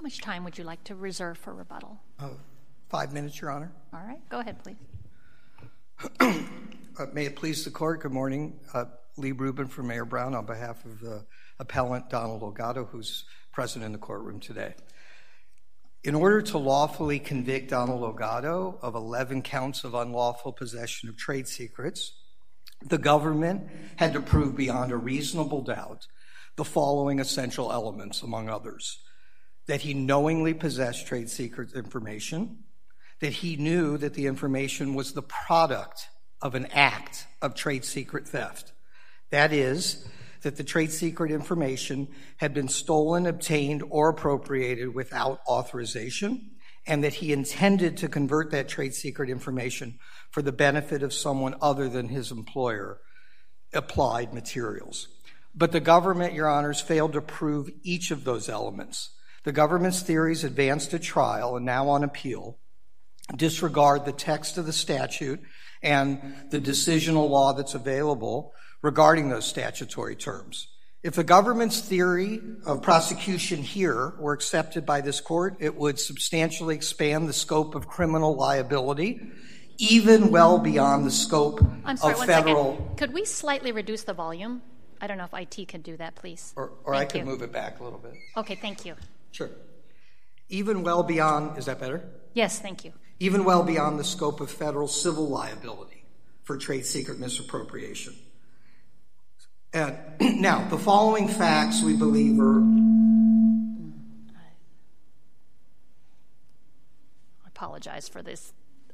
much time would you like to reserve for rebuttal? 5 minutes, Your Honor. All right, go ahead, please. May it please the Court, good morning. Lee Rubin from Mayor Brown on behalf of the appellant Donald Olgado, who's present in the courtroom today. In order to lawfully convict Donald Olgado of 11 counts of unlawful possession of trade secrets, the government had to prove beyond a reasonable doubt the following essential elements, among others: that he knowingly possessed trade secret information, that he knew that the information was the product of an act of trade secret theft. That is, that the trade secret information had been stolen, obtained, or appropriated without authorization, and that he intended to convert that trade secret information for the benefit of someone other than his employer, Applied Materials. But the government, Your Honors, failed to prove each of those elements. The government's theories advanced at trial and now on appeal disregard the text of the statute and the decisional law that's available regarding those statutory terms. If the government's theory of prosecution here were accepted by this court, it would substantially expand the scope of criminal liability, even well beyond the scope I'm sorry, of one federal... second. Could we slightly reduce the volume? I don't know if IT could do that, please. Or I could move it back a little bit. Okay, thank you. Sure. Even well beyond... Is that better? Yes, thank you. Even well beyond the scope of federal civil liability for trade secret misappropriation. And now, the following facts we believe are... I apologize for this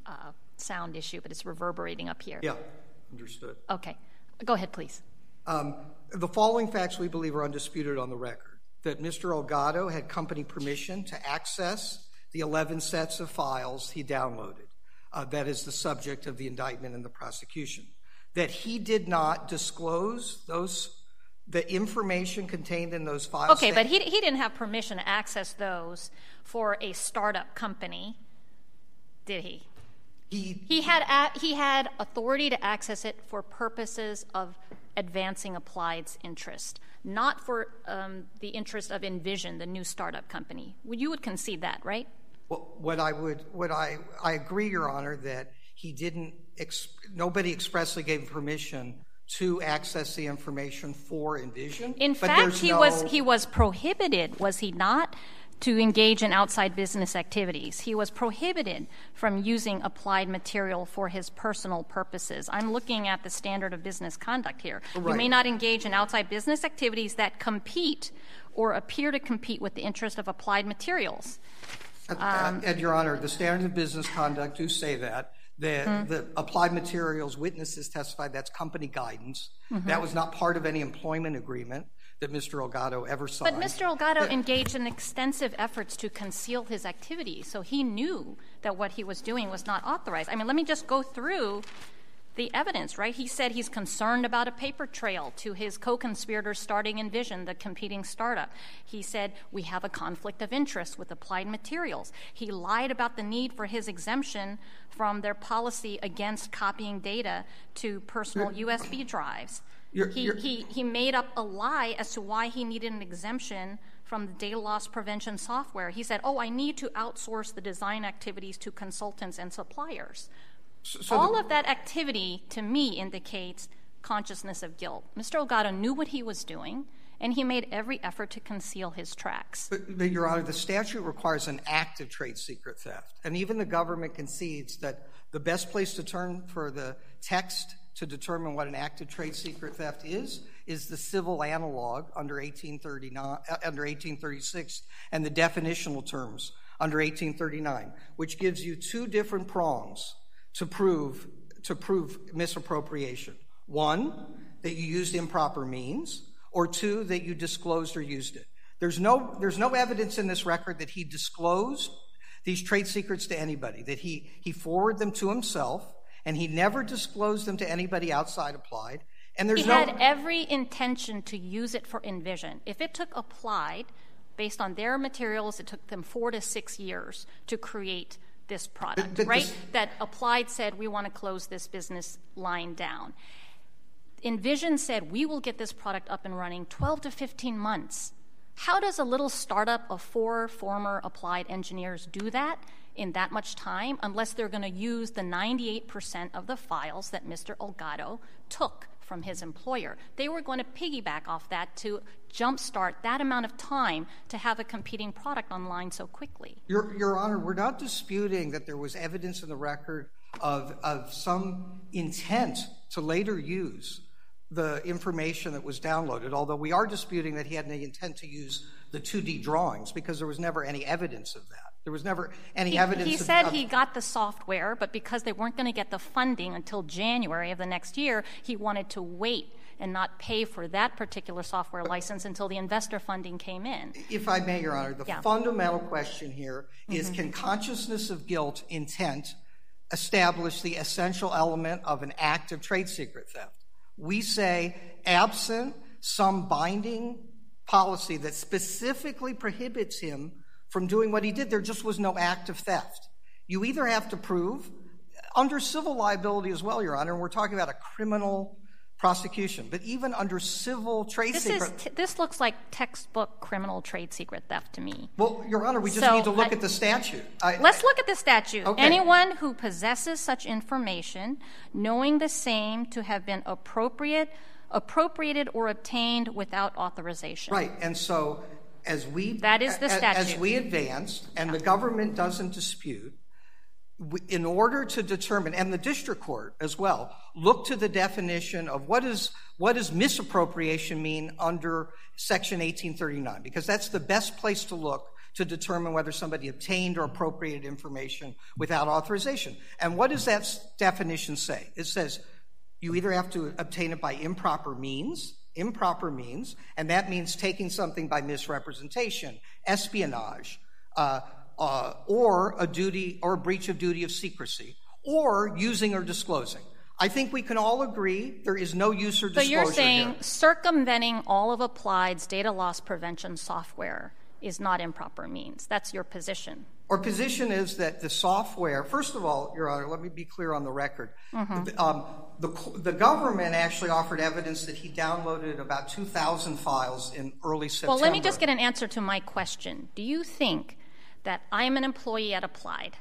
sound issue, but it's reverberating up here. Yeah, understood. Okay, go ahead, please. The following facts we believe are undisputed on the record: that Mr. Olgado had company permission to access the 11 sets of files he downloaded. That is the subject of the indictment and the prosecution. That he did not disclose the information contained in those files. Okay, but he didn't have permission to access those for a startup company, did he? He had authority to access it for purposes of advancing Applied's interest, not for the interest of Envision, the new startup company. You would concede that, right? Well, I agree, Your Honor, that he didn't. Nobody expressly gave permission to access the information for Envision. In fact, he was prohibited, was he not, to engage in outside business activities. He was prohibited from using Applied Material for his personal purposes. I'm looking at the standard of business conduct here. Right. You may not engage in outside business activities that compete or appear to compete with the interest of Applied Materials. And Your Honor, the standard of business conduct do say that. The Applied Materials witnesses testified that's company guidance. That was not part of any employment agreement that Mr. Olgado ever signed. But Mr. Olgado engaged in extensive efforts to conceal his activities, so he knew that what he was doing was not authorized. I mean, let me just go through the evidence, right? He said he's concerned about a paper trail to his co-conspirators starting Envision, the competing startup. He said, we have a conflict of interest with Applied Materials. He lied about the need for his exemption from their policy against copying data to personal USB drives. He made up a lie as to why he needed an exemption from the data loss prevention software. He said, I need to outsource the design activities to consultants and suppliers. All of that activity, to me, indicates consciousness of guilt. Mr. Olgado knew what he was doing, and he made every effort to conceal his tracks. But Your Honor, the statute requires an act of trade secret theft. And even the government concedes that the best place to turn for the text to determine what an act of trade secret theft is the civil analog under 1836 and the definitional terms under 1839, which gives you two different prongs to prove misappropriation. One, that you used improper means, or two, that you disclosed or used it. There's no evidence in this record that he disclosed these trade secrets to anybody, that he forwarded them to himself, and he never disclosed them to anybody outside Applied. And he had every intention to use it for Envision. If it took Applied, based on their materials, it took them 4 to 6 years to create this product, right? That Applied said, we want to close this business line down. Envision said, we will get this product up and running 12 to 15 months. How does a little startup of 4 former Applied engineers do that in that much time unless they're going to use the 98% of the files that Mr. Olgado took from his employer? They were going to piggyback off that to jumpstart that amount of time to have a competing product online so quickly. Your Honor, we're not disputing that there was evidence in the record of some intent to later use the information that was downloaded, although we are disputing that he had any intent to use the 2D drawings because there was never any evidence of that. There was never any evidence. He said he got the software, but because they weren't going to get the funding until January of the next year, he wanted to wait and not pay for that particular software license until the investor funding came in. If I may, Your Honor, the fundamental question here is, can consciousness of guilt, intent, establish the essential element of an act of trade secret theft? We say, absent some binding policy that specifically prohibits him from doing what he did, there just was no act of theft. You either have to prove, under civil liability as well, Your Honor, and we're talking about a criminal prosecution, but even under civil trade secret... This looks like textbook criminal trade secret theft to me. Well, Your Honor, we just need to look at the statute. Let's look at the statute. Okay. Anyone who possesses such information, knowing the same to have been appropriated or obtained without authorization. Right, and so that is the statute. As we advanced, and the government doesn't dispute, in order to determine, and the district court as well, look to the definition of what does misappropriation mean under Section 1839, because that's the best place to look to determine whether somebody obtained or appropriated information without authorization. And what does that definition say? It says you either have to obtain it by improper means, and that means taking something by misrepresentation, espionage, or a duty or a breach of duty of secrecy, or using or disclosing. I think we can all agree there is no use or disclosure here. So you're saying circumventing all of Applied's data loss prevention software is not improper means. That's your position. Our position is that the software, first of all, Your Honor, let me be clear on the record. The government actually offered evidence that he downloaded about 2,000 files in early September. Well, let me just get an answer to my question. Do you think that I'm an employee at Applied?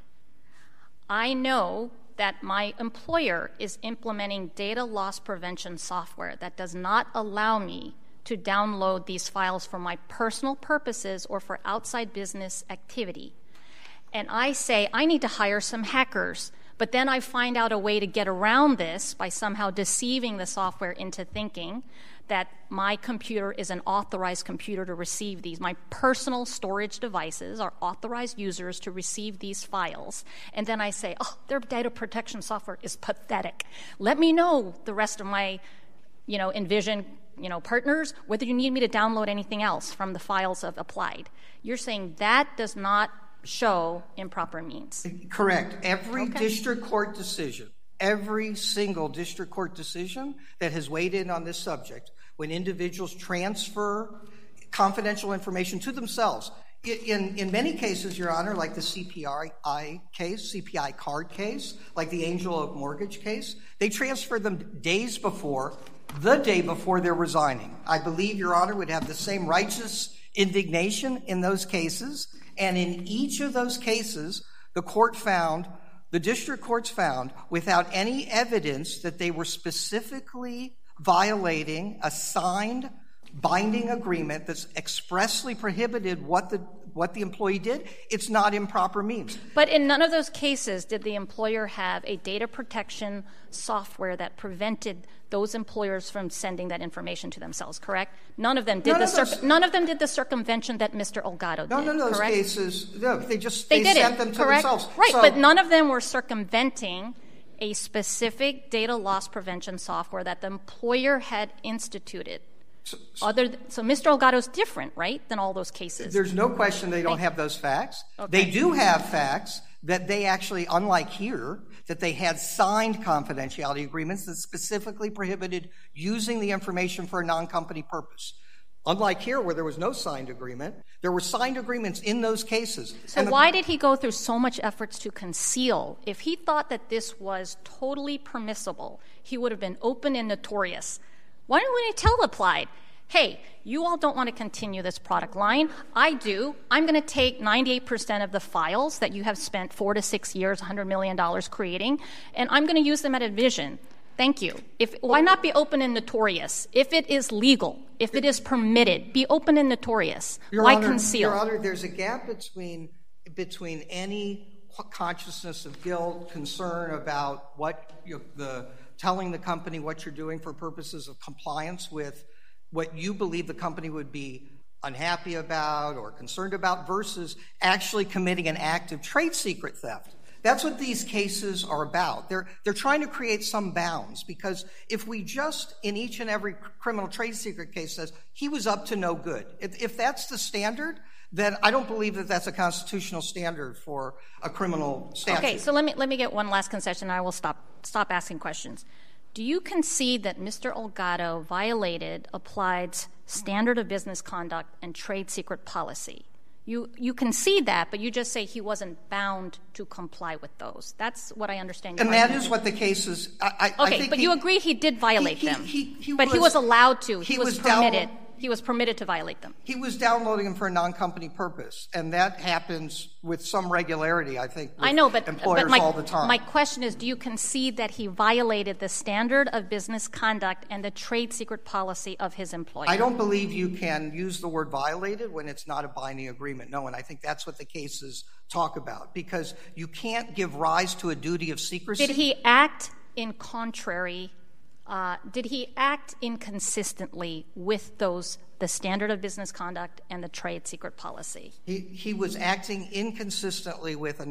I know that my employer is implementing data loss prevention software that does not allow me to download these files for my personal purposes or for outside business activity. And I say, I need to hire some hackers, but then I find out a way to get around this by somehow deceiving the software into thinking that my computer is an authorized computer to receive these. My personal storage devices are authorized users to receive these files. And then I say, oh, their data protection software is pathetic. Let me know, the rest of my, Envision, partners, whether you need me to download anything else from the files of Applied. You're saying that does not show improper means. Correct. Every district court decision, every single district court decision that has weighed in on this subject, when individuals transfer confidential information to themselves, in many cases, Your Honor, like the CPI case, CPI card case, like the Angel Oak mortgage case, they transfer them the day before they're resigning. I believe Your Honor would have the same righteous indignation in those cases. And in each of those cases, the district courts found, without any evidence that they were specifically violating a signed binding agreement that's expressly prohibited what the employee did, it's not improper means. But in none of those cases did the employer have a data protection software that prevented those employers from sending that information to themselves, correct? None of them did the circumvention that Mr. Olgado did, None of those correct? cases, no, they did sent them to correct? themselves. Right, but none of them were circumventing a specific data loss prevention software that the employer had instituted. So Mr. Olgado is different, right, than all those cases? There's no question they don't have those facts. Okay. They do have facts that they actually, unlike here, that they had signed confidentiality agreements that specifically prohibited using the information for a non-company purpose. Unlike here, where there was no signed agreement, there were signed agreements in those cases. So why did he go through so much efforts to conceal? If he thought that this was totally permissible, he would have been open and notorious. Why didn't he tell Applied? hey, you all don't want to continue this product line. I do. I'm going to take 98% of the files that you have spent 4 to 6 years, $100 million creating, and I'm going to use them at Envision. Thank you. Why not be open and notorious? If it is legal, if it is permitted, be open and notorious. Why conceal? Your Honor, there's a gap between any consciousness of guilt, concern about what telling the company what you're doing for purposes of compliance with what you believe the company would be unhappy about or concerned about versus actually committing an act of trade secret theft. That's what these cases are about. They're trying to create some bounds, because if we just, in each and every criminal trade secret case, says he was up to no good, if that's the standard, then I don't believe that that's a constitutional standard for a criminal statute. Okay, so let me get one last concession, and I will stop asking questions. Do you concede that Mr. Olgato violated Applied's standard of business conduct and trade secret policy? You concede that, but you just say he wasn't bound to comply with those. That's what I understand. And that is what the case is. I think you agree he did violate them. He was allowed to. He was permitted. He was permitted to violate them. He was downloading them for a non-company purpose, and that happens with some regularity, I think, with employers all the time. My question is, do you concede that he violated the standard of business conduct and the trade secret policy of his employer? I don't believe you can use the word violated when it's not a binding agreement, no, and I think that's what the cases talk about, because you can't give rise to a duty of secrecy. Did he act in contrary? Did he act inconsistently with the standard of business conduct and the trade secret policy? He was acting inconsistently with a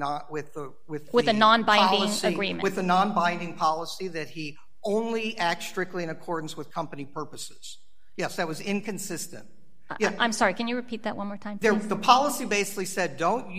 non-binding agreement. With a non-binding policy that he only acts strictly in accordance with company purposes. Yes, that was inconsistent. Yeah. I'm sorry. Can you repeat that one more time, please? The policy basically said, don't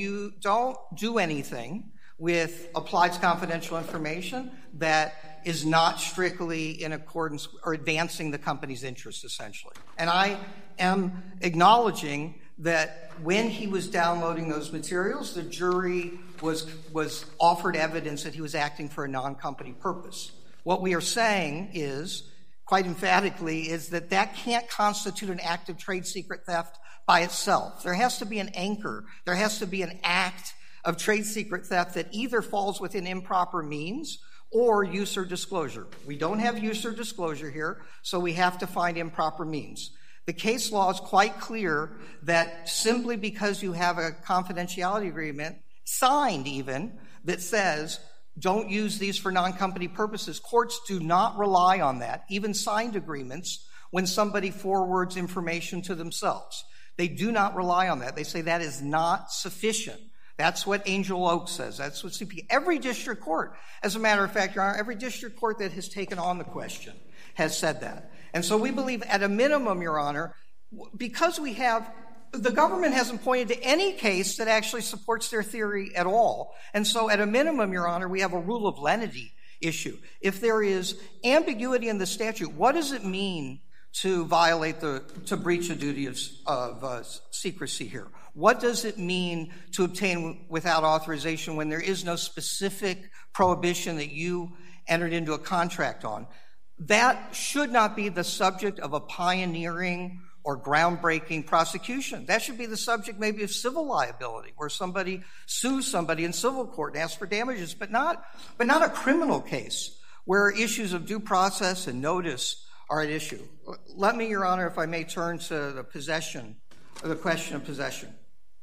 do anything with Applied's confidential information that is not strictly in accordance or advancing the company's interests, essentially. And I am acknowledging that when he was downloading those materials, the jury was offered evidence that he was acting for a non-company purpose. What we are saying is, quite emphatically, is that can't constitute an act of trade secret theft by itself. There has to be an anchor. There has to be an act of trade secret theft that either falls within improper means or use or disclosure. We don't have use or disclosure here, so we have to find improper means. The case law is quite clear that simply because you have a confidentiality agreement, signed even, that says don't use these for non-company purposes, courts do not rely on that, even signed agreements, when somebody forwards information to themselves. They do not rely on that. They say that is not sufficient. That's what Angel Oak says. That's what CP. Every district court, as a matter of fact, Your Honor, every district court that has taken on the question has said that. And so we believe at a minimum, Your Honor, because the government hasn't pointed to any case that actually supports their theory at all. And so at a minimum, Your Honor, we have a rule of lenity issue. If there is ambiguity in the statute, what does it mean to breach a duty of secrecy here? What does it mean to obtain without authorization when there is no specific prohibition that you entered into a contract on? That should not be the subject of a pioneering or groundbreaking prosecution. That should be the subject maybe of civil liability, where somebody sues somebody in civil court and asks for damages, but not a criminal case where issues of due process and notice are at issue. Let me, Your Honor, if I may, turn to the question of possession.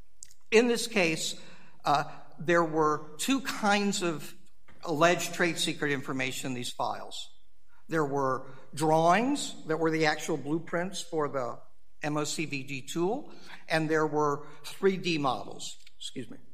In this case, there were two kinds of alleged trade secret information in these files. There were drawings that were the actual blueprints for the MOCVD tool, and there were 3D models. Excuse me.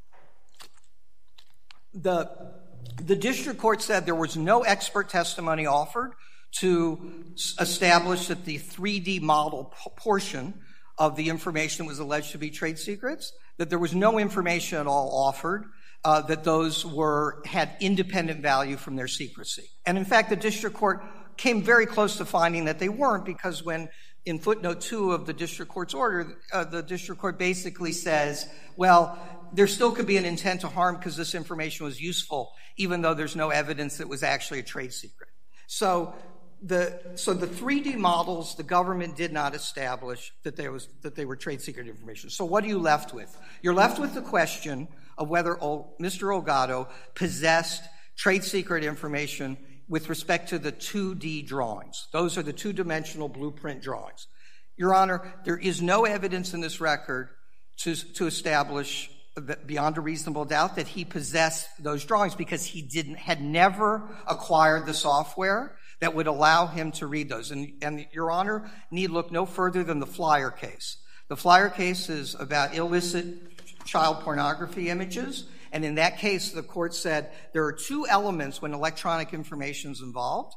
The district court said there was no expert testimony offered to establish that the 3D model portion of the information was alleged to be trade secrets, that there was no information at all offered, that those had independent value from their secrecy. And in fact, the district court came very close to finding that they weren't, because when in footnote 2 of the district court's order, the district court basically says, well, there still could be an intent to harm because this information was useful, even though there's no evidence that it was actually a trade secret. So the 3D models, the government did not establish that they were trade secret information. So what are you left with? You're left with the question of whether Mr. Olgado possessed trade secret information with respect to the 2D drawings. Those are the two-dimensional blueprint drawings. Your Honor, there is no evidence in this record to establish beyond a reasonable doubt that he possessed those drawings because he had never acquired the software that would allow him to read those. And Your Honor need look no further than the Flyer case. The Flyer case is about illicit child pornography images, and in that case, the court said there are two elements when electronic information is involved.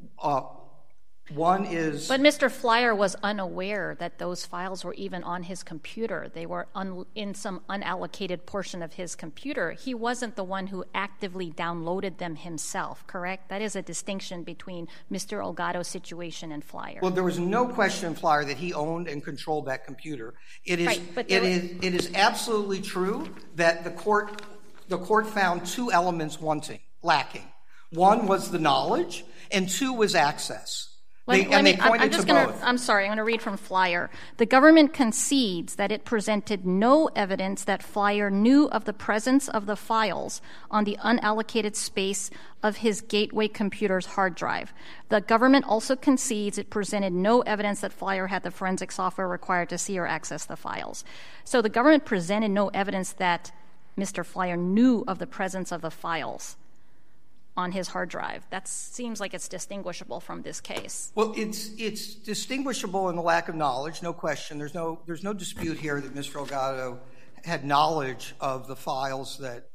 One is... But Mr. Flyer was unaware that those files were even on his computer. They were in some unallocated portion of his computer. He wasn't the one who actively downloaded them himself, correct? That is a distinction between Mr. Olgado's situation and Flyer. Well, there was no question in Flyer that he owned and controlled that computer. It is absolutely true that the court found two elements lacking. One was the knowledge, and two was access. I'm sorry, I'm going to read from Flyer. The government concedes that it presented no evidence that Flyer knew of the presence of the files on the unallocated space of his gateway computer's hard drive. The government also concedes it presented no evidence that Flyer had the forensic software required to see or access the files. So the government presented no evidence that Mr. Flyer knew of the presence of the files on his hard drive. That seems like it's distinguishable from this case. Well, it's distinguishable in the lack of knowledge, no question. There's no dispute here that Mr. Olgado had knowledge of the files that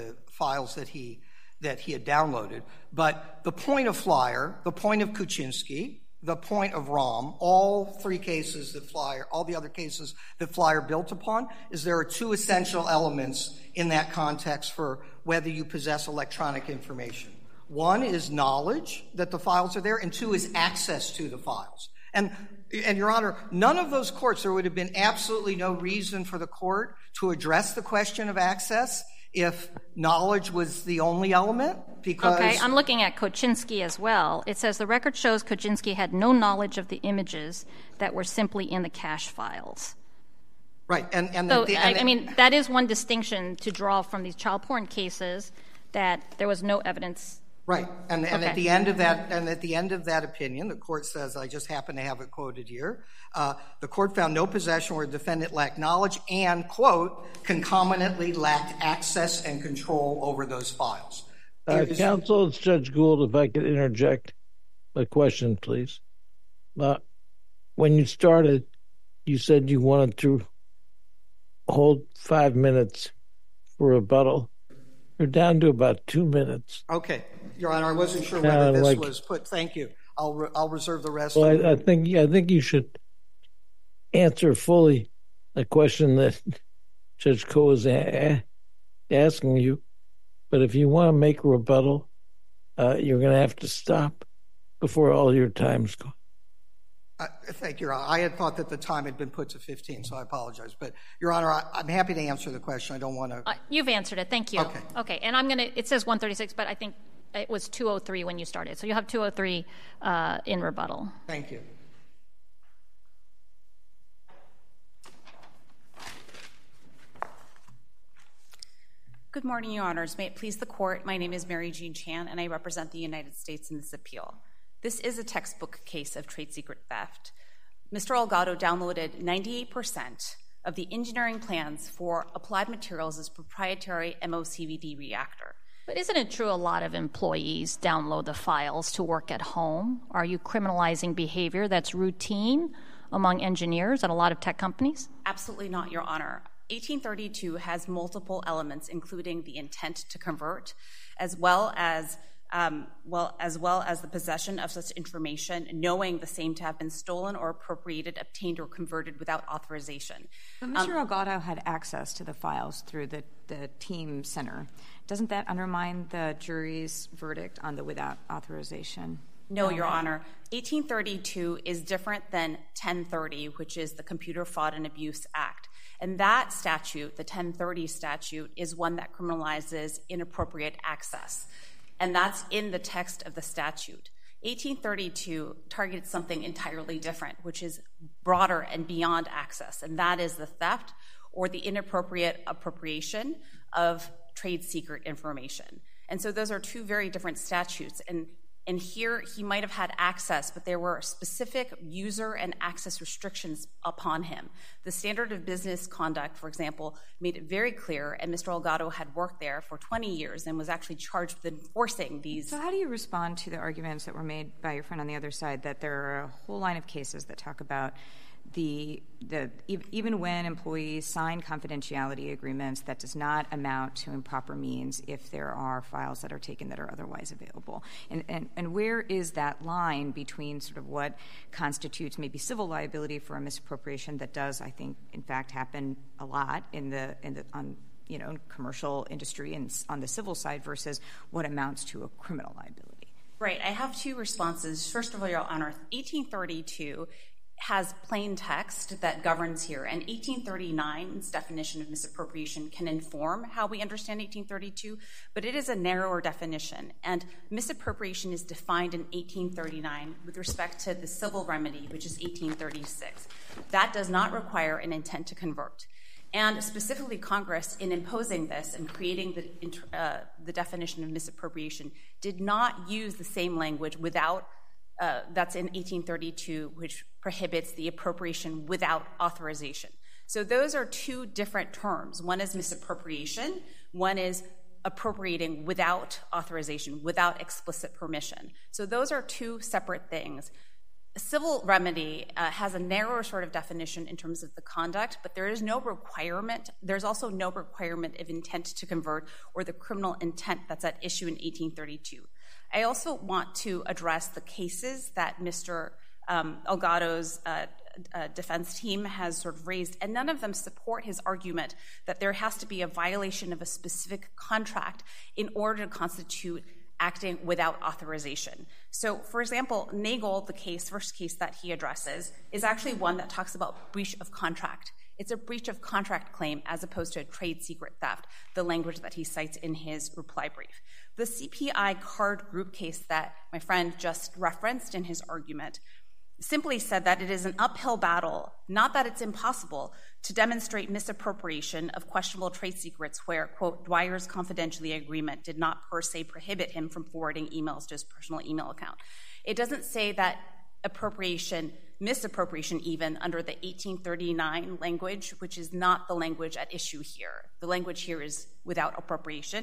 he had downloaded. But the point of Flyer, the point of Kuczynski, the point of Rahm, all the other cases that Flyer built upon, is there are two essential elements in that context for whether you possess electronic information. One is knowledge that the files are there, and two is access to the files. And Your Honor, none of those courts, there would have been absolutely no reason for the court to address the question of access if knowledge was the only element, because... Okay, I'm looking at Kuczynski as well. It says the record shows Kuczynski had no knowledge of the images that were simply in the cache files. Right, that is one distinction to draw from these child porn cases, that there was no evidence. Right, and at the end of that opinion, the court says, I just happen to have it quoted here, the court found no possession where the defendant lacked knowledge and, quote, concomitantly lacked access and control over those files. Counsel, it's Judge Gould, if I could interject a question, please. When you started, you said you wanted to hold 5 minutes for rebuttal. You're down to about 2 minutes. Okay, Your Honor, I wasn't sure whether this was put. Thank you. I'll reserve the rest. Well, I think you should answer fully a question that Judge Koh is asking you. But if you want to make a rebuttal, you're going to have to stop before all your time's gone. Thank you, Your Honor. I had thought that the time had been put to 15, so I apologize. But, Your Honor, I'm happy to answer the question. I don't want to... You've answered it. Thank you. Okay, and I'm going to... It says 136, but I think it was 203 when you started. So you'll have 203 in rebuttal. Thank you. Good morning, Your Honors. May it please the Court, my name is Mary Jean Chan, and I represent the United States in this appeal. This is a textbook case of trade secret theft. Mr. Olgado downloaded 98% of the engineering plans for Applied Materials' proprietary MOCVD reactor. But isn't it true a lot of employees download the files to work at home? Are you criminalizing behavior that's routine among engineers at a lot of tech companies? Absolutely not, Your Honor. 1832 has multiple elements, including the intent to convert, as well as the possession of such information, knowing the same to have been stolen or appropriated, obtained, or converted without authorization. But Mr. Olgado had access to the files through the team center. Doesn't that undermine the jury's verdict on the without authorization? No, Your Honor. 1832 is different than 1030, which is the Computer Fraud and Abuse Act. And that statute, the 1030 statute, is one that criminalizes inappropriate access. And that's in the text of the statute. 1832 targeted something entirely different, which is broader and beyond access, and that is the theft or the inappropriate appropriation of trade secret information. And so those are two very different statutes. And here he might have had access, but there were specific user and access restrictions upon him. The standard of business conduct, for example, made it very clear, and Mr. Elgato had worked there for 20 years and was actually charged with enforcing these. So how do you respond to the arguments that were made by your friend on the other side that there are a whole line of cases that talk about even when employees sign confidentiality agreements, that does not amount to improper means if there are files that are taken that are otherwise available? And where is that line between sort of what constitutes maybe civil liability for a misappropriation that does, I think, in fact, happen a lot in commercial industry and on the civil side versus what amounts to a criminal liability? Right. I have two responses. First of all, Your Honor, 1832 has plain text that governs here, and 1839's definition of misappropriation can inform how we understand 1832, but it is a narrower definition, and misappropriation is defined in 1839 with respect to the civil remedy, which is 1836. That does not require an intent to convert. And specifically, Congress, in imposing this and creating the definition of misappropriation, did not use the same language without that's in 1832, which prohibits the appropriation without authorization. So those are two different terms. One is misappropriation. One is appropriating without authorization, without explicit permission. So those are two separate things. A civil remedy has a narrower sort of definition in terms of the conduct, but there is no requirement. There's also no requirement of intent to convert or the criminal intent that's at issue in 1832. I also want to address the cases that Mr. Elgato's defense team has sort of raised, and none of them support his argument that there has to be a violation of a specific contract in order to constitute acting without authorization. So, for example, Nagel, the first case that he addresses, is actually one that talks about breach of contract. It's a breach of contract claim as opposed to a trade secret theft, the language that he cites in his reply brief. The CPI card group case that my friend just referenced in his argument simply said that it is an uphill battle, not that it's impossible, to demonstrate misappropriation of questionable trade secrets where, quote, Dwyer's confidentiality agreement did not per se prohibit him from forwarding emails to his personal email account. It doesn't say that misappropriation even under the 1839 language, which is not the language at issue here. The language here is without authorization,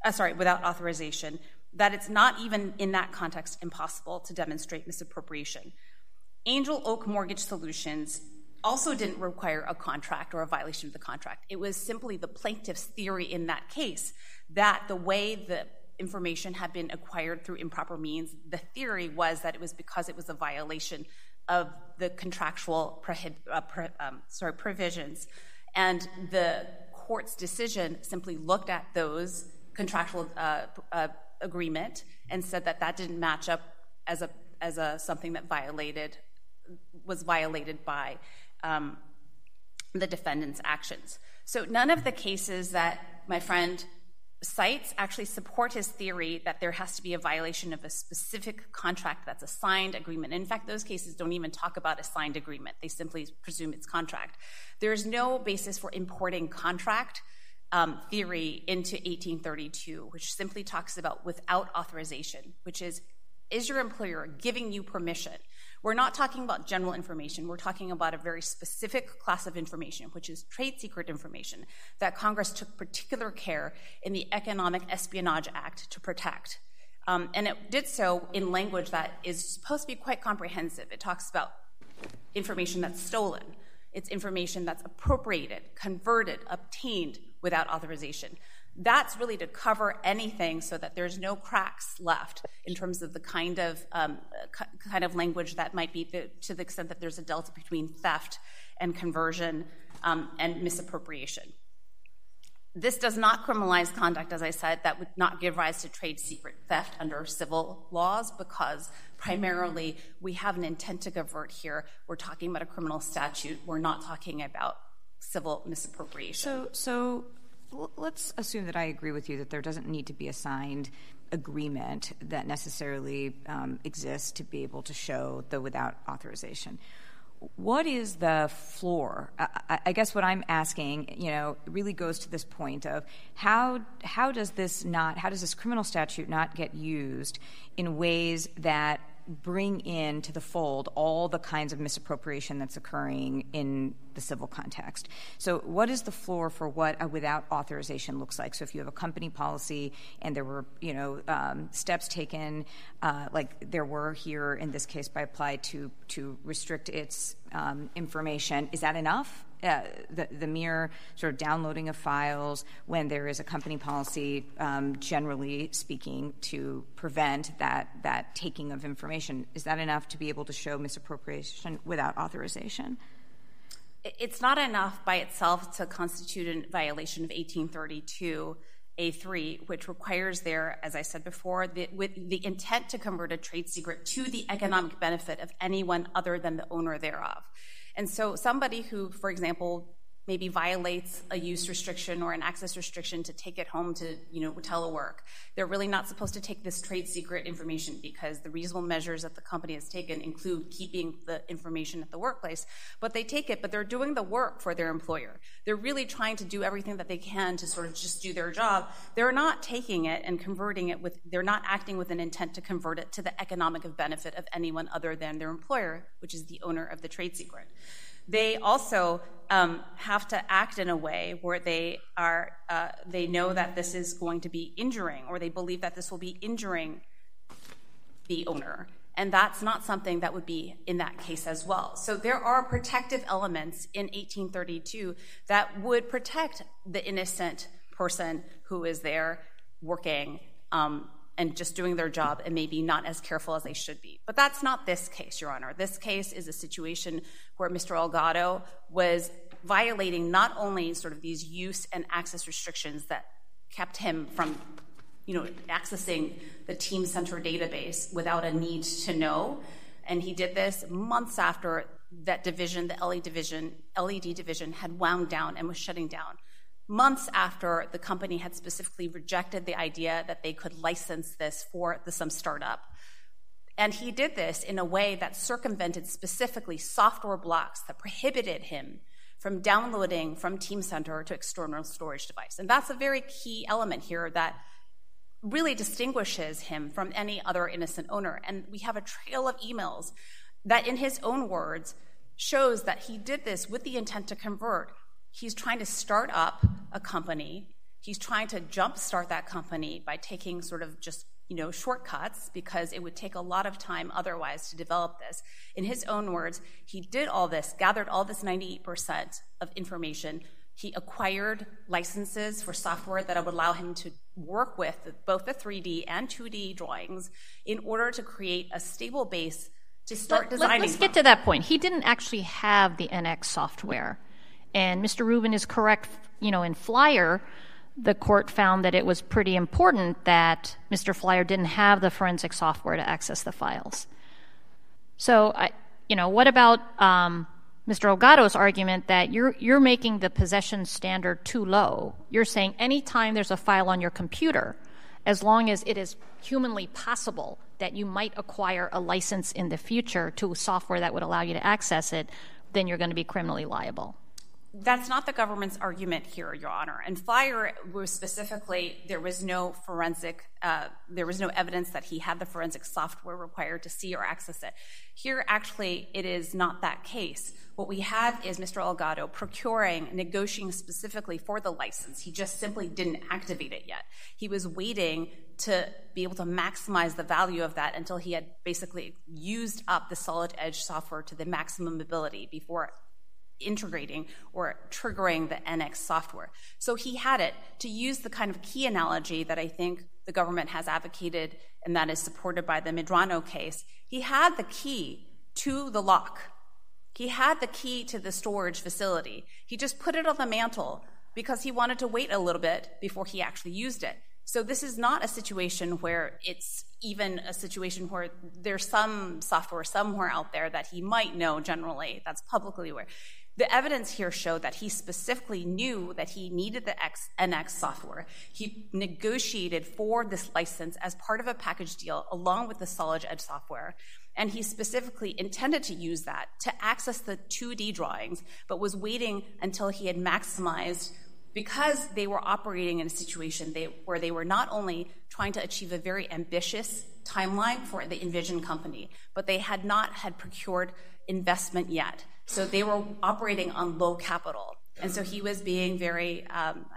that it's not even in that context impossible to demonstrate misappropriation. Angel Oak Mortgage Solutions also didn't require a contract or a violation of the contract. It was simply the plaintiff's theory in that case that the way the information had been acquired through improper means, the theory was that it was because it was a violation of the contractual provisions. And the court's decision simply looked at those contractual agreement and said that that didn't match up as something that was violated by the defendant's actions. So none of the cases that my friend cites actually support his theory that there has to be a violation of a specific contract that's a signed agreement. In fact, those cases don't even talk about a signed agreement. They simply presume it's contract. There is no basis for importing contract theory into 1832, which simply talks about without authorization, which is your employer giving you permission? We're not talking about general information. We're talking about a very specific class of information, which is trade secret information that Congress took particular care in the Economic Espionage Act to protect. And it did so in language that is supposed to be quite comprehensive. It talks about information that's stolen. It's information that's appropriated, converted, obtained without authorization. That's really to cover anything so that there's no cracks left in terms of the kind of language that might be to the extent that there's a delta between theft and conversion and misappropriation. This does not criminalize conduct, as I said, that would not give rise to trade secret theft under civil laws because primarily we have an intent to convert here. We're talking about a criminal statute. We're not talking about civil misappropriation. So let's assume that I agree with you that there doesn't need to be a signed agreement that necessarily exists to be able to show the without authorization. What is the floor? I guess what I'm asking, really goes to this point of how does this criminal statute not get used in ways that bring into the fold all the kinds of misappropriation that's occurring in the civil context? So what is the floor for what a without authorization looks like? So if you have a company policy and there were, steps taken, like there were here in this case by Applied to restrict its information, is that enough? The mere sort of downloading of files when there is a company policy, generally speaking, to prevent that taking of information, is that enough to be able to show misappropriation without authorization? It's not enough by itself to constitute a violation of 1832A3, which requires there, as I said before, with the intent to convert a trade secret to the economic benefit of anyone other than the owner thereof. And so somebody who, for example, maybe violates a use restriction or an access restriction to take it home to, telework, they're really not supposed to take this trade secret information because the reasonable measures that the company has taken include keeping the information at the workplace. But they take it, but they're doing the work for their employer. They're really trying to do everything that they can to sort of just do their job. They're not taking it and converting it they're not acting with an intent to convert it to the economic benefit of anyone other than their employer, which is the owner of the trade secret. They also have to act in a way where they know that this is going to be injuring, or they believe that this will be injuring the owner. And that's not something that would be in that case as well. So there are protective elements in 1832 that would protect the innocent person who is there working and just doing their job and maybe not as careful as they should be. But that's not this case, Your Honor. This case is a situation where Mr. Elgato was violating not only sort of these use and access restrictions that kept him from, accessing the Team Center database without a need to know, and he did this months after that division, the LED division, had wound down and was shutting down. Months after the company had specifically rejected the idea that they could license this for some startup. And he did this in a way that circumvented specifically software blocks that prohibited him from downloading from Team Center to external storage device. And that's a very key element here that really distinguishes him from any other innocent owner. And we have a trail of emails that, in his own words, shows that he did this with the intent to convert. He's trying to start up a company. He's trying to jumpstart that company by taking sort of just, shortcuts, because it would take a lot of time otherwise to develop this. In his own words, he did all this, gathered all this 98% of information. He acquired licenses for software that would allow him to work with both the 3D and 2D drawings in order to create a stable base to start designing. Let's get to that point. He didn't actually have the NX software. And Mr. Rubin is correct, in Flyer, the court found that it was pretty important that Mr. Flyer didn't have the forensic software to access the files. So, what about Mr. Elgato's argument that you're making the possession standard too low? You're saying anytime there's a file on your computer, as long as it is humanly possible that you might acquire a license in the future to software that would allow you to access it, then you're going to be criminally liable. That's not the government's argument here, Your Honor. And Flyer was specifically, there was no evidence that he had the forensic software required to see or access it. Here, actually, it is not that case. What we have is Mr. Elgato procuring, negotiating specifically for the license. He just simply didn't activate it yet. He was waiting to be able to maximize the value of that until he had basically used up the Solid Edge software to the maximum ability before integrating or triggering the NX software. So he had it. To use the kind of key analogy that I think the government has advocated and that is supported by the Medrano case, he had the key to the lock. He had the key to the storage facility. He just put it on the mantle because he wanted to wait a little bit before he actually used it. So this is not a situation where it's, even a situation where there's some software somewhere out there that he might know generally that's publicly aware. The evidence here showed that he specifically knew that he needed the NX software. He negotiated for this license as part of a package deal along with the Solid Edge software. And he specifically intended to use that to access the 2D drawings, but was waiting until he had maximized, because they were operating in a situation where they were not only trying to achieve a very ambitious timeline for the Envision company, but they had not had procured investment yet. So they were operating on low capital. And so he was being very,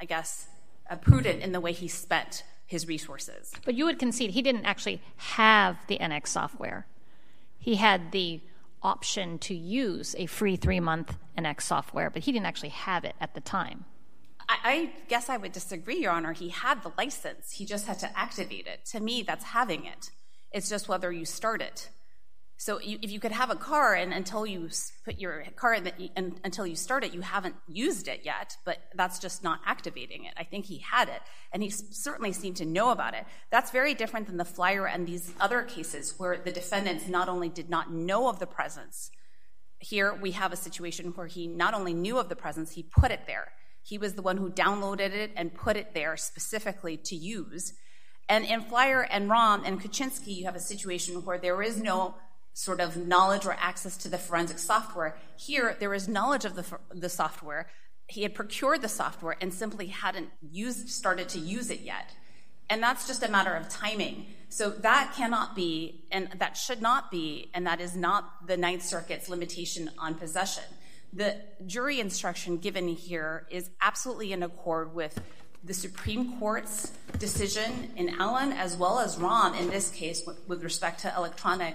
prudent in the way he spent his resources. But you would concede he didn't actually have the NX software. He had the option to use a free 3-month NX software, but he didn't actually have it at the time. I guess I would disagree, Your Honor. He had the license. He just had to activate it. To me, that's having it. It's just whether you start it. So if you could have a car, and until you put your car in and until you start it, you haven't used it yet, but that's just not activating it. I think he had it, and he certainly seemed to know about it. That's very different than the Flyer and these other cases where the defendants not only did not know of the presence. Here we have a situation where he not only knew of the presence, he put it there. He was the one who downloaded it and put it there specifically to use. And in Flyer and Rahm and Kuczynski, you have a situation where there is no sort of knowledge or access to the forensic software. Here, there is knowledge of the software. He had procured the software and simply hadn't started to use it yet. And that's just a matter of timing. So that cannot be, and that should not be, and that is not the Ninth Circuit's limitation on possession. The jury instruction given here is absolutely in accord with the Supreme Court's decision in Allen, as well as Rahm in this case with respect to electronic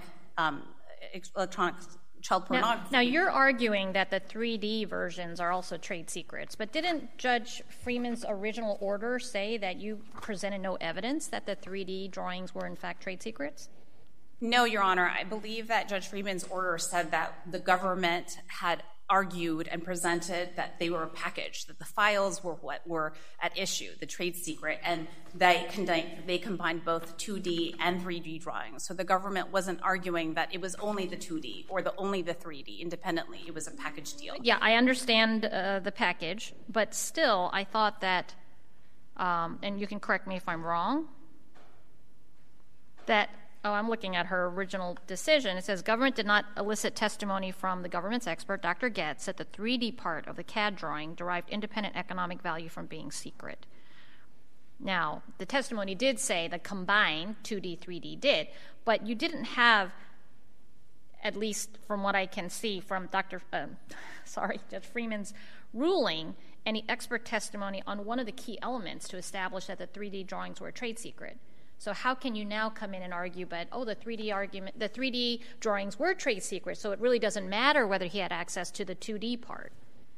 child pornography. Now you're arguing that the 3D versions are also trade secrets, but didn't Judge Freeman's original order say that you presented no evidence that the 3D drawings were in fact trade secrets? No, Your Honor. I believe that Judge Freeman's order said that the government had argued and presented that they were a package, that the files were what were at issue, the trade secret, and they combined both 2D and 3D drawings. So the government wasn't arguing that it was only the 2D or only the 3D independently. It was a package deal. Yeah, I understand the package, but still I thought that, and you can correct me if I'm wrong, that I'm looking at her original decision. It says, government did not elicit testimony from the government's expert, Dr. Getz, that the 3D part of the CAD drawing derived independent economic value from being secret. Now, the testimony did say the combined 2D, 3D did, but you didn't have, at least from what I can see from Judge Freeman's ruling, any expert testimony on one of the key elements to establish that the 3D drawings were a trade secret. So how can you now come in and argue, but, the 3D drawings were trade secrets, so it really doesn't matter whether he had access to the 2D part?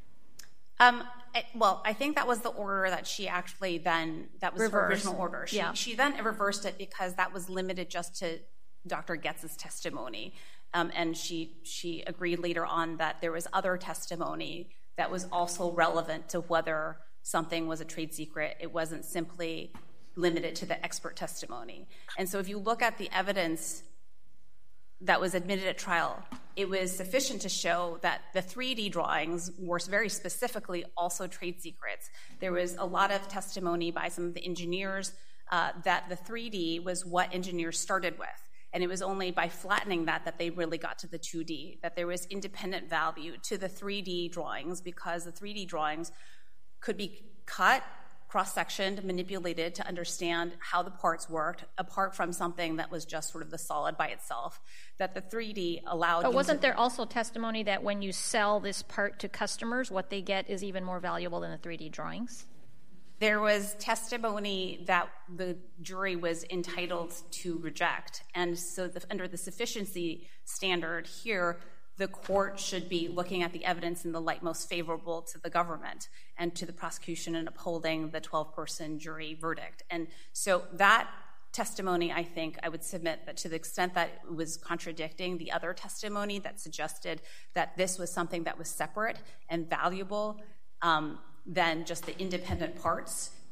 Well, I think that was the order that she actually then, that was her original order. She then reversed it because that was limited just to Dr. Getz's testimony. And she agreed later on that there was other testimony that was also relevant to whether something was a trade secret. It wasn't simply limited to the expert testimony. And so if you look at the evidence that was admitted at trial, it was sufficient to show that the 3D drawings were very specifically also trade secrets. There was a lot of testimony by some of the engineers that the 3D was what engineers started with. And it was only by flattening that they really got to the 2D, that there was independent value to the 3D drawings because the 3D drawings could be cut, cross-sectioned, manipulated to understand how the parts worked, apart from something that was just sort of the solid by itself, that the 3D allowed... But wasn't there also testimony that when you sell this part to customers, what they get is even more valuable than the 3D drawings? There was testimony that the jury was entitled to reject. And so under the sufficiency standard here, the court should be looking at the evidence in the light most favorable to the government and to the prosecution and upholding the 12-person jury verdict. And so that testimony, I think, I would submit that to the extent that it was contradicting the other testimony that suggested that this was something that was separate and valuable than just the independent parts,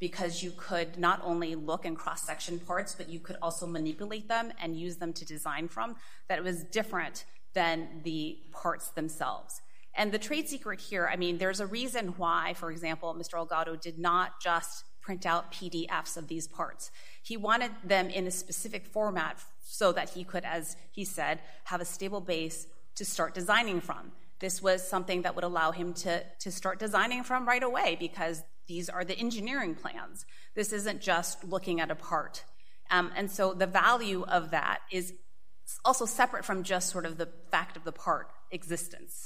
because you could not only look and cross-section parts, but you could also manipulate them and use them to design from, that it was different than the parts themselves. And the trade secret here, I mean, there's a reason why, for example, Mr. Elgato did not just print out PDFs of these parts. He wanted them in a specific format so that he could, as he said, have a stable base to start designing from. This was something that would allow him to start designing from right away, because these are the engineering plans. This isn't just looking at a part. And so the value of that is also separate from just sort of the fact of the part existence.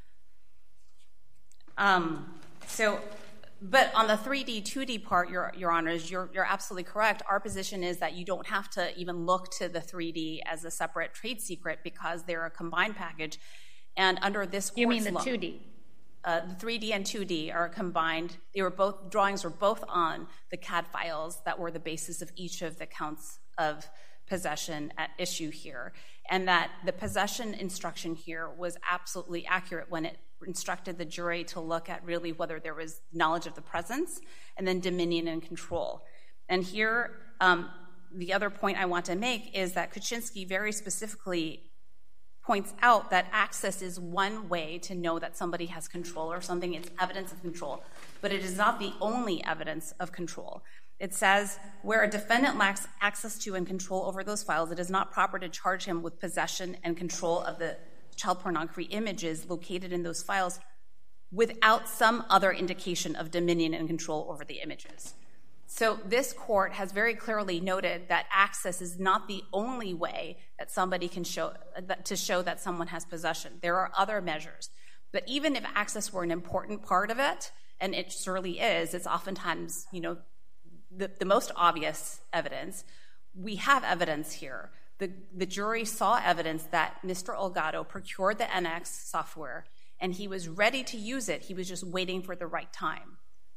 But on the 3D, 2D part, Your Honors, you're absolutely correct. Our position is that you don't have to even look to the 3D as a separate trade secret, because they're a combined package. And under this court's You mean the law, 2D? The 3D and 2D are combined. Drawings were both on the CAD files that were the basis of each of the counts of possession at issue here. And that the possession instruction here was absolutely accurate when it instructed the jury to look at really whether there was knowledge of the presence and then dominion and control. And here, the other point I want to make is that Kuczynski very specifically points out that access is one way to know that somebody has control or something. It's evidence of control, but it is not the only evidence of control. It says, where a defendant lacks access to and control over those files, it is not proper to charge him with possession and control of the child pornography images located in those files without some other indication of dominion and control over the images. So this court has very clearly noted that access is not the only way that somebody can show that someone has possession. There are other measures. But even if access were an important part of it, and it surely is, it's oftentimes, the most obvious evidence. We have evidence here. The jury saw evidence that Mr. Elgato procured the NX software, and he was ready to use it. He was just waiting for the right time.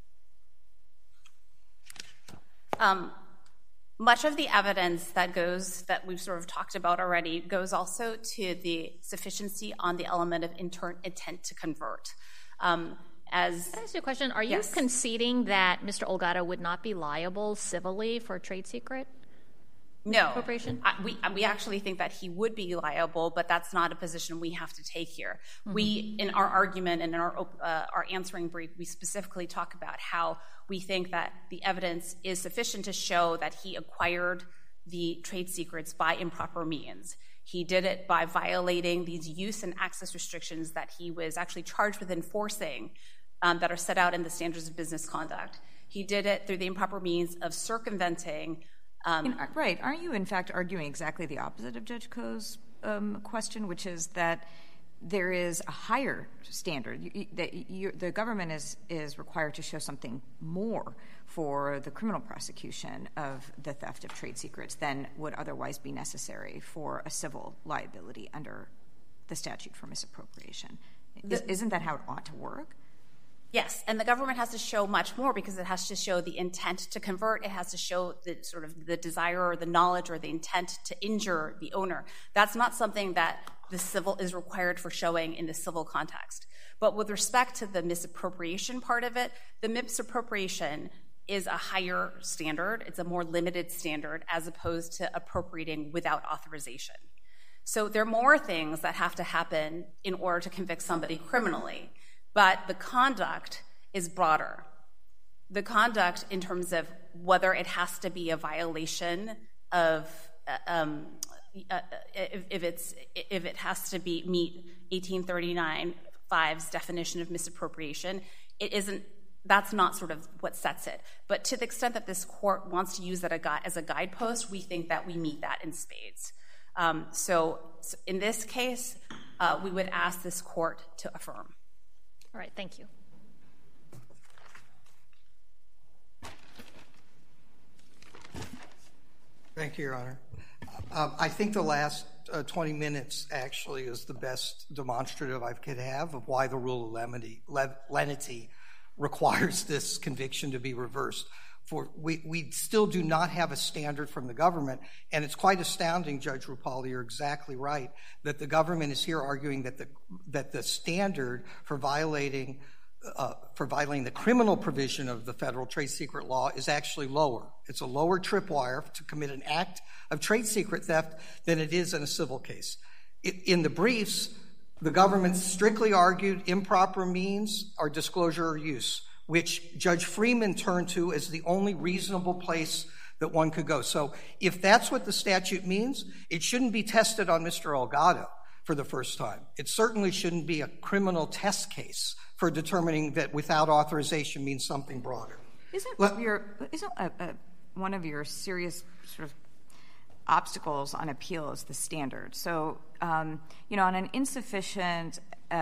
Much of the evidence that we've sort of talked about already goes also to the sufficiency on the element of intent to convert. Can I ask you a question? Are you conceding that Mr. Elgato would not be liable civilly for trade secret? No. Appropriation? We actually think that he would be liable, but that's not a position we have to take here. Mm-hmm. We, in our argument and in our answering brief, we specifically talk about how we think that the evidence is sufficient to show that he acquired the trade secrets by improper means. He did it by violating these use and access restrictions that he was actually charged with enforcing that are set out in the standards of business conduct. He did it through the improper means of circumventing. Right. Aren't you, in fact, arguing exactly the opposite of Judge Koh's question, which is that there is a higher standard, that the government is required to show something more for the criminal prosecution of the theft of trade secrets than would otherwise be necessary for a civil liability under the statute for misappropriation? Isn't that how it ought to work? Yes, and the government has to show much more because it has to show the intent to convert. It has to show the desire or the knowledge or the intent to injure the owner. That's not something that the civil is required for showing in the civil context. But with respect to the misappropriation part of it, the misappropriation is a higher standard. It's a more limited standard as opposed to appropriating without authorization. So there are more things that have to happen in order to convict somebody criminally. But the conduct is broader. The conduct in terms of whether it has to be a violation of, if it has to meet 1839-5's definition of misappropriation, it isn't. That's not sort of what sets it. But to the extent that this court wants to use that as a guidepost, we think that we meet that in spades. So in this case, we would ask this court to affirm. All right, thank you. Thank you, Your Honor. I think the last 20 minutes actually is the best demonstrative I could have of why the rule of lenity requires this conviction to be reversed. For we still do not have a standard from the government, and it's quite astounding, Judge Rupali, you're exactly right, that the government is here arguing that the standard for violating for violating the criminal provision of the federal trade secret law is actually lower. It's a lower tripwire to commit an act of trade secret theft than it is in a civil case. In the briefs, the government strictly argued improper means are disclosure or use, which Judge Freeman turned to as the only reasonable place that one could go. So if that's what the statute means, it shouldn't be tested on Mr. Elgato for the first time. It certainly shouldn't be a criminal test case for determining that without authorization means something broader. Isn't one of your serious sort of obstacles on appeal is the standard? So, on an insufficiency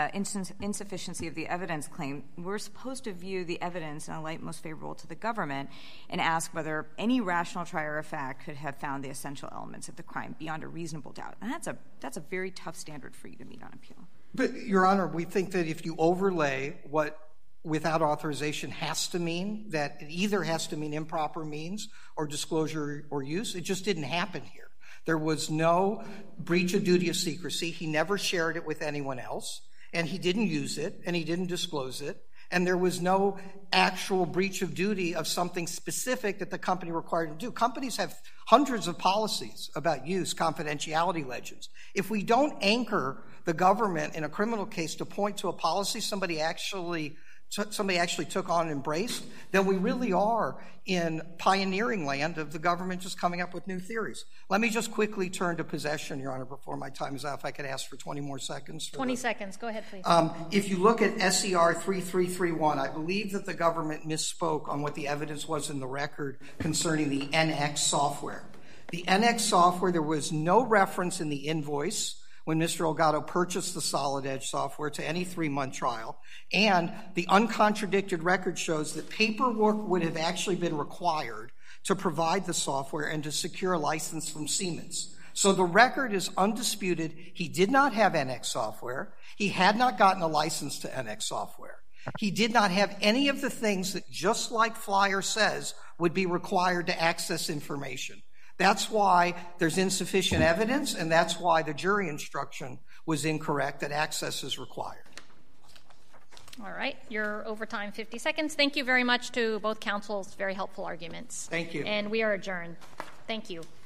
of the evidence claim, we're supposed to view the evidence in a light most favorable to the government and ask whether any rational trier of fact could have found the essential elements of the crime beyond a reasonable doubt. And that's a very tough standard for you to meet on appeal. But, Your Honor, we think that if you overlay what without authorization has to mean, that it either has to mean improper means or disclosure or use, it just didn't happen here. There was no breach of duty of secrecy. He never shared it with anyone else, and he didn't use it, and he didn't disclose it, and there was no actual breach of duty of something specific that the company required to do. Companies have hundreds of policies about use, confidentiality legends. If we don't anchor the government in a criminal case to point to a policy somebody actually took on and embraced, then we really are in pioneering land of the government just coming up with new theories. Let me just quickly turn to possession, Your Honor, before my time is out. If I could ask for 20 more seconds. 20 seconds. Go ahead, please. If you look at SCR 3331, I believe that the government misspoke on what the evidence was in the record concerning the NX software. The NX software, there was no reference in the invoice when Mr. Elgato purchased the Solid Edge software to any 3-month trial, and the uncontradicted record shows that paperwork would have actually been required to provide the software and to secure a license from Siemens. So the record is undisputed. He did not have NX software. He had not gotten a license to NX software. He did not have any of the things that, just like Flyer says, would be required to access information. That's why there's insufficient evidence, and that's why the jury instruction was incorrect, that access is required. All right. You're over time, 50 seconds. Thank you very much to both counsels. Very helpful arguments. Thank you. And we are adjourned. Thank you.